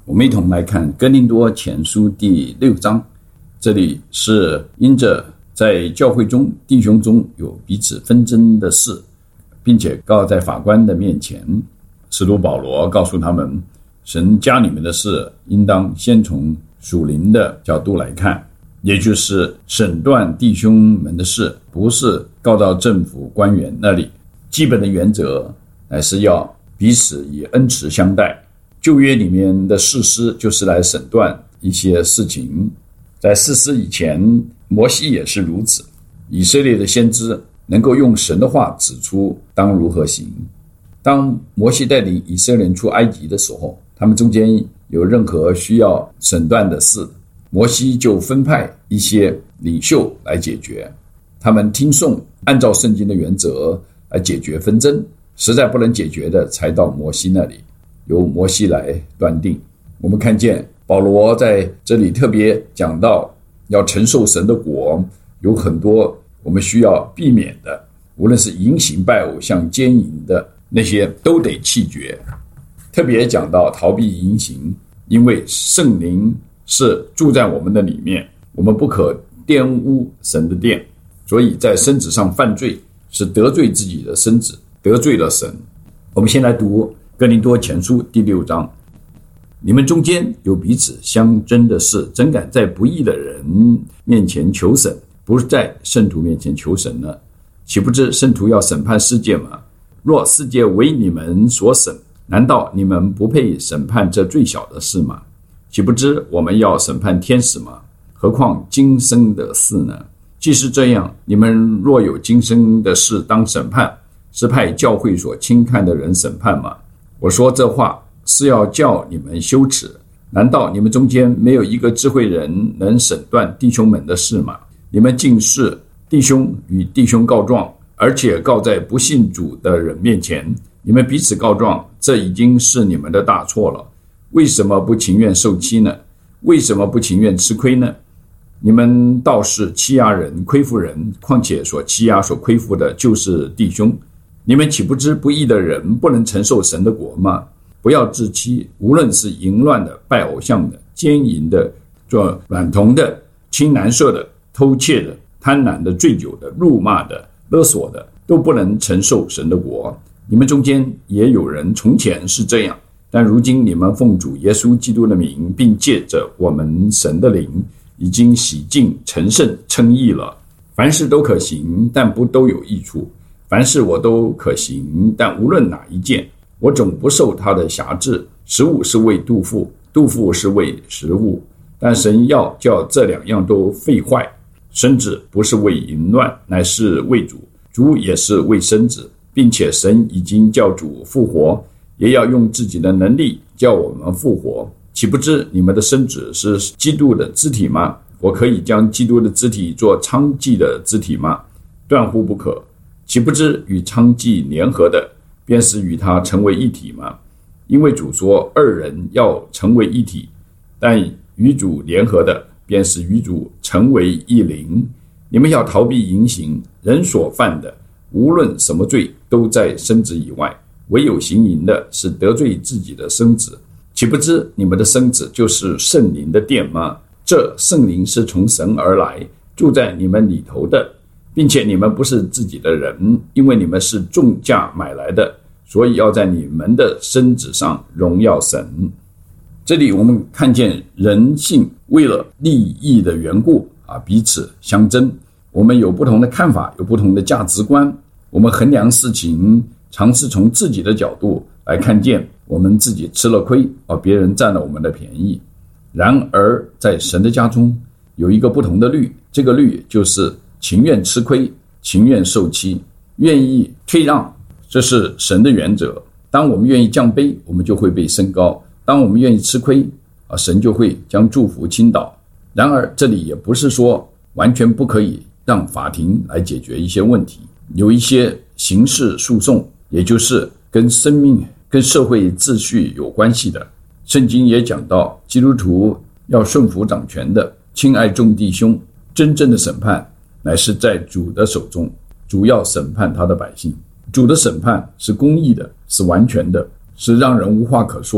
我们一同来看哥林多前书第6章，这里是因着在教会中弟兄中有彼此纷争的事，并且告在法官的面前，使徒保罗告诉他们，神加你们的事应当先从属灵的角度来看，也就是审断弟兄们的事，不是告到政府官员那里。基本的原则乃是要彼此以恩慈相待。旧约里面的士师就是来审断一些事情，在士师以前，摩西也是如此。以色列的先知能够用神的话指出当如何行。当摩西带领以色列人出埃及的时候，他们中间有任何需要审断的事，摩西就分派一些领袖来解决，他们听讼，按照圣经的原则来解决纷争，实在不能解决的才到摩西那里，由摩西来断定。我们看见保罗在这里特别讲到，要承受神的国，有很多我们需要避免的，无论是淫行、拜偶像、奸淫的那些都得弃绝。特别讲到逃避淫行，因为圣灵是住在我们的里面，我们不可玷污神的殿，所以在身子上犯罪是得罪自己的身子，得罪了神。我们先来读哥林多前书第6章，你们中间有彼此相争的事，怎敢在不义的人面前求审，不是在圣徒面前求审呢？岂不知圣徒要审判世界吗？若世界为你们所审，难道你们不配审判这最小的事吗？岂不知我们要审判天使吗？何况今生的事呢？既是这样，你们若有今生的事当审判，是派教会所轻看的人审判吗？我说这话是要叫你们羞耻。难道你们中间没有一个智慧人能审断弟兄们的事吗？你们竟是弟兄与弟兄告状，而且告在不信主的人面前，你们彼此告状，这已经是你们的大错了。为什么不情愿受欺呢？为什么不情愿吃亏呢？你们倒是欺压人、亏负人，况且所欺压、所亏负的就是弟兄。你们岂不知不义的人不能承受神的国吗？不要自欺，无论是淫乱的、拜偶像的、奸淫的、做娈童的、亲男色的、偷窃的、贪婪的、醉酒的、辱骂的、勒索的，都不能承受神的国。你们中间也有人从前是这样，但如今你们奉主耶稣基督的名，并借着我们神的灵，已经洗净、成圣、称义了。凡事都可行，但不都有益处。凡事我都可行，但无论哪一件，我总不受他的辖制。食物是为肚腹，肚腹是为食物，但神要叫这两样都废坏。身子不是为淫乱，乃是为主；主也是为身子，并且神已经叫主复活，也要用自己的能力叫我们复活。岂不知你们的身子是基督的肢体吗？我可以将基督的肢体做娼妓的肢体吗？断乎不可。岂不知与娼妓联合的，便是与他成为一体吗？因为主说二人要成为一体，但与主联合的，便是与主成为一灵。你们要逃避淫行，人所犯的，无论什么罪，都在身子以外，唯有行淫的，是得罪自己的身子。岂不知你们的身子就是圣灵的殿吗？这圣灵是从神而来，住在你们里头的，并且你们不是自己的人，因为你们是重价买来的，所以要在你们的身子上荣耀神。这里我们看见人性为了利益的缘故彼此相争。我们有不同的看法，有不同的价值观，我们衡量事情尝试从自己的角度来看见，我们自己吃了亏，别人占了我们的便宜。然而在神的家中有一个不同的律，这个律就是情愿吃亏，情愿受欺，愿意退让，这是神的原则。当我们愿意降卑，我们就会被升高；当我们愿意吃亏，神就会将祝福倾倒。然而这里也不是说完全不可以让法庭来解决一些问题，有一些刑事诉讼，也就是跟生命、跟社会秩序有关系的。圣经也讲到，基督徒要顺服掌权的，亲爱众弟兄，真正的审判乃是在主的手中，主要审判他的百姓。主的审判是公义的，是完全的，是让人无话可说的。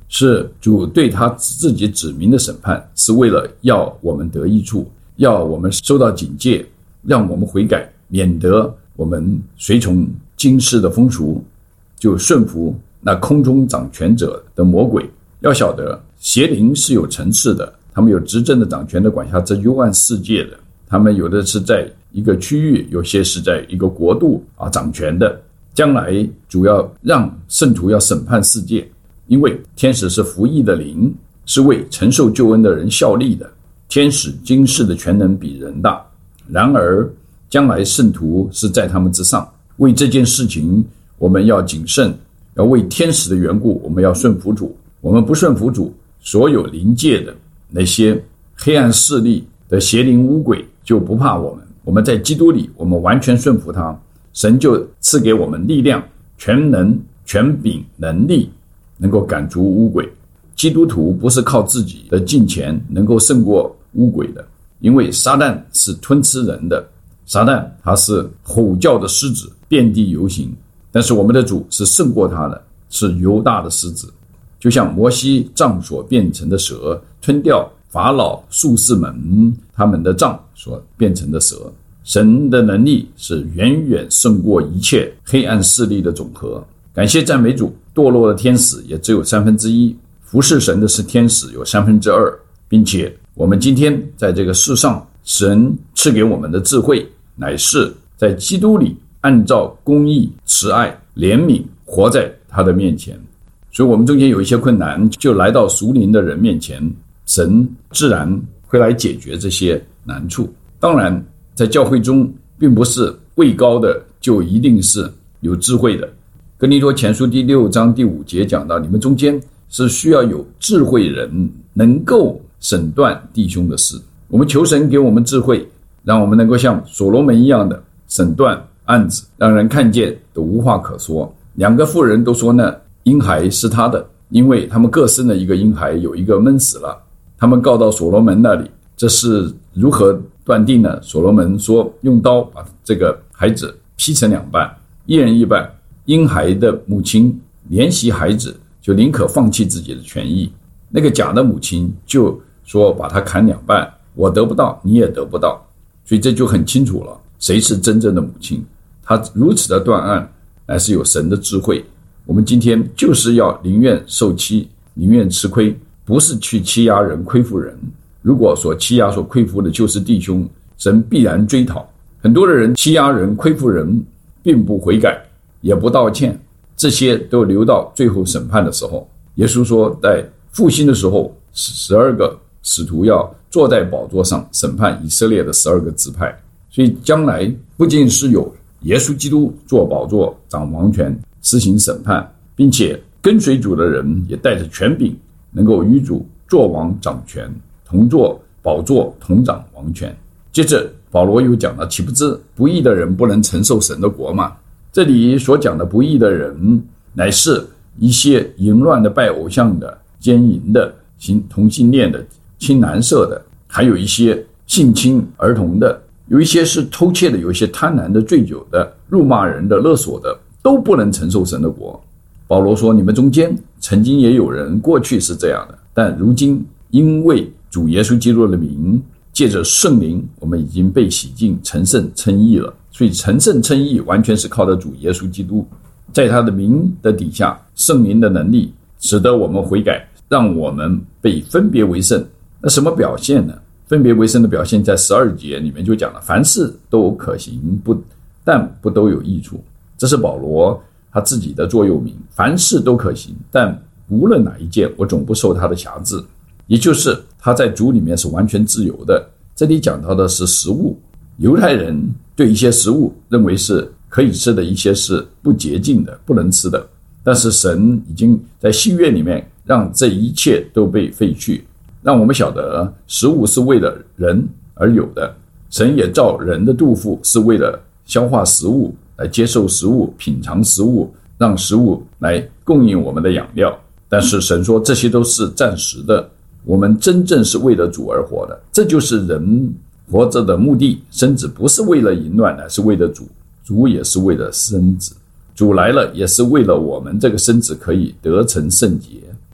是主对他自己指明的审判，是为了要我们得益处，要我们受到警戒，让我们悔改，免得我们随从今世的风俗，就顺服那空中掌权者的魔鬼。要晓得邪灵是有层次的，他们有执政的掌权的，管辖这幽暗世界的，他们有的是在一个区域，有些是在一个国度掌权的。将来主要让圣徒要审判世界，因为天使是服役的灵，是为承受救恩的人效力的。天使今世的权能比人大，然而将来圣徒是在他们之上。为这件事情我们要谨慎，要为天使的缘故，我们要顺服主。我们不顺服主，所有灵界的那些黑暗势力的邪灵污鬼就不怕我们。我们在基督里，我们完全顺服他，神就赐给我们力量、全能、权柄、能力，能够赶逐污鬼。基督徒不是靠自己的敬虔能够胜过污鬼的，因为撒旦是吞吃人的，撒旦他是吼叫的狮子，遍地游行，但是我们的主是胜过他的，是犹大的狮子。就像摩西杖所变成的蛇，吞掉法老术士们他们的杖所变成的蛇。神的能力是远远胜过一切黑暗势力的总和。感谢赞美主，堕落的天使也只有1/3，服侍神的是天使有2/3，并且我们今天在这个世上，神赐给我们的智慧，乃是在基督里按照公义、慈爱、怜悯活在他的面前。所以我们中间有一些困难，就来到属灵的人面前，神自然会来解决这些难处。当然在教会中并不是位高的就一定是有智慧的。哥林多前书第6章第5节讲到，你们中间是需要有智慧人，能够审断弟兄的事。我们求神给我们智慧，让我们能够像所罗门一样的审断案子，让人看见都无话可说。2个妇人都说呢，婴孩是他的，因为他们各生了一个婴孩，有一个闷死了。他们告到所罗门那里，这是如何断定呢？所罗门说，用刀把这个孩子劈成2半，一人一半。婴孩的母亲怜惜孩子，就宁可放弃自己的权益。那个假的母亲就说把他砍2半，我得不到，你也得不到。所以这就很清楚了，谁是真正的母亲。他如此的断案，乃是有神的智慧。我们今天就是要宁愿受欺，宁愿吃亏，不是去欺压人、亏负人。如果所欺压、所亏负的就是弟兄，神必然追讨。很多的人欺压人、亏负人，并不悔改，也不道歉，这些都留到最后审判的时候。耶稣说，在复兴的时候，12个使徒要坐在宝座上审判以色列的12个支派。所以将来不仅是有耶稣基督坐宝座掌王权施行审判，并且跟随主的人也带着权柄，能够与主作王掌权，同坐宝座，同掌王权。接着保罗又讲了，岂不知不义的人不能承受神的国吗？这里所讲的不义的人，乃是一些淫乱的、拜偶像的、奸淫的、同性恋的、亲男色的，还有一些性侵儿童的，有一些是偷窃的，有一些贪婪的、醉酒的、辱骂人的、勒索的，都不能承受神的国。保罗说，你们中间曾经也有人过去是这样的，但如今因为主耶稣基督的名，借着圣灵，我们已经被洗净、成圣、称义了。所以成圣称义完全是靠着主耶稣基督，在他的名的底下，圣灵的能力使得我们悔改，让我们被分别为圣。那什么表现呢？分别为圣的表现在12节里面就讲了，凡事都可行，但不都有益处。这是保罗他自己的座右铭，凡事都可行，但无论哪一件，我总不受他的辖制。也就是他在主里面是完全自由的。这里讲到的是食物，犹太人对一些食物认为是可以吃的，一些是不洁净的，不能吃的。但是神已经在新约里面让这一切都被废去，让我们晓得食物是为了人而有的。神也造人的肚腹是为了消化食物，来接受食物，品尝食物，让食物来供应我们的养料。但是神说这些都是暂时的，我们真正是为了主而活的。这就是人活着的目的，生子不是为了淫乱，乃是为了主，主也是为了生子。主来了也是为了我们这个生子可以得成圣洁。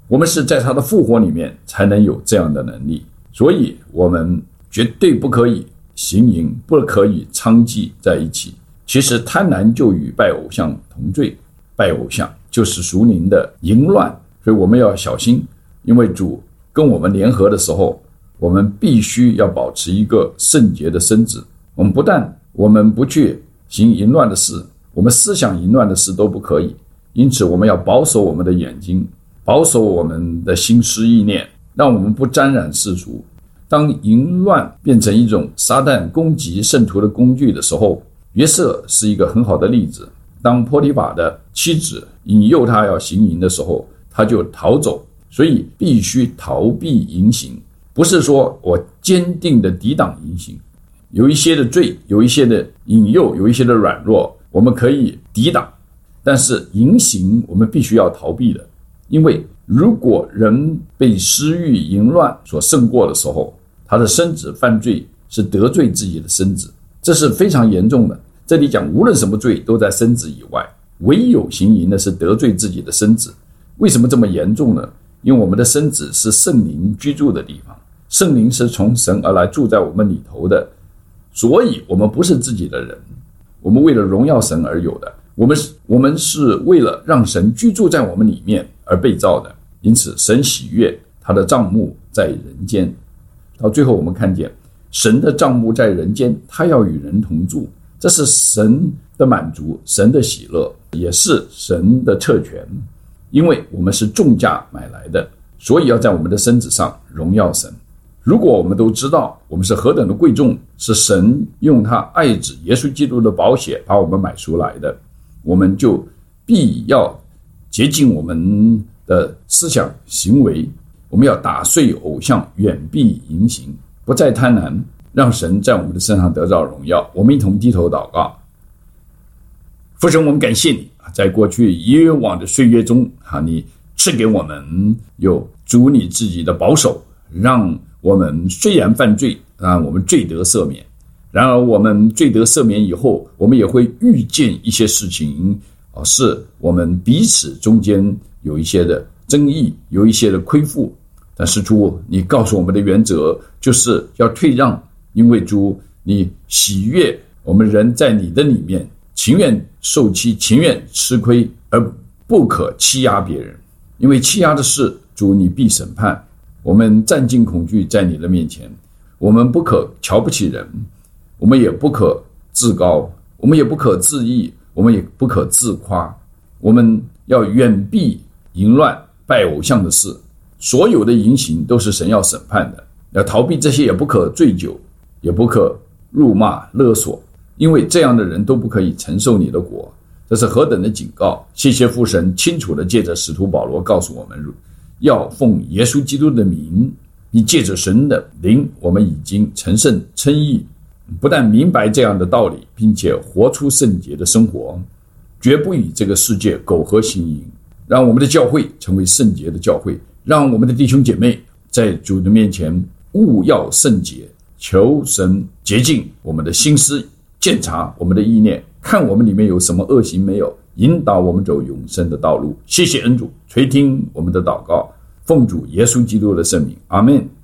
我们是在他的复活里面才能有这样的能力。所以我们绝对不可以行淫，不可以娼妓在一起。其实贪婪就与拜偶像同罪，拜偶像就是属灵的淫乱，所以我们要小心。因为主跟我们联合的时候，我们必须要保持一个圣洁的身子。我们不去行淫乱的事，我们思想淫乱的事都不可以。因此我们要保守我们的眼睛，保守我们的心思意念，让我们不沾染世俗。当淫乱变成一种撒旦攻击圣徒的工具的时候，约瑟是一个很好的例子。当波提法的妻子引诱他要行淫的时候，他就逃走。所以必须逃避淫行，不是说我坚定的抵挡淫行。有一些的罪，有一些的引诱，有一些的软弱，我们可以抵挡，但是淫行我们必须要逃避的。因为如果人被私欲淫乱所胜过的时候，他的身子犯罪是得罪自己的身子，这是非常严重的。这里讲无论什么罪都在身子以外，唯有行淫的是得罪自己的身子。为什么这么严重呢？因为我们的身子是圣灵居住的地方，圣灵是从神而来住在我们里头的，所以我们不是自己的人，我们为了荣耀神而有的，我们是为了让神居住在我们里面而被造的。因此神喜悦他的帐幕在人间。到最后我们看见神的帐幕在人间，他要与人同住，这是神的满足，神的喜乐，也是神的特权。因为我们是重价买来的，所以要在我们的身子上荣耀神。如果我们都知道我们是何等的贵重，是神用他爱子耶稣基督的宝血把我们买赎来的，我们就必要洁净我们的思想行为，我们要打碎偶像，远避淫行，不再贪婪，让神在我们的身上得到荣耀。我们一同低头祷告。父神，我们感谢你，在过去以往的岁月中，你赐给我们有主你自己的保守，让我们虽然犯罪，我们罪得赦免。然而我们罪得赦免以后，我们也会遇见一些事情，是我们彼此中间有一些的争议，有一些的亏负。但是主，你告诉我们的原则就是要退让，因为主你喜悦我们人在你的里面情愿受欺，情愿吃亏，而不可欺压别人。因为欺压的事，主你必审判。我们战尽恐惧在你的面前，我们不可瞧不起人，我们也不可自高，我们也不可自义，我们也不可自夸。我们要远避淫乱拜偶像的事，所有的淫行都是神要审判的，要逃避这些，也不可醉酒，也不可辱骂勒索，因为这样的人都不可以承受你的国。这是何等的警告！谢谢父神清楚地借着使徒保罗告诉我们，要奉耶稣基督的名，并借着神的灵，我们已经成圣称义。不但明白这样的道理，并且活出圣洁的生活，绝不与这个世界苟合行淫，让我们的教会成为圣洁的教会，让我们的弟兄姐妹在主的面前务要圣洁，求神洁净我们的心思，鉴察我们的意念，看我们里面有什么恶行没有，引导我们走永生的道路。谢谢恩主垂听我们的祷告，奉主耶稣基督的圣名，阿们。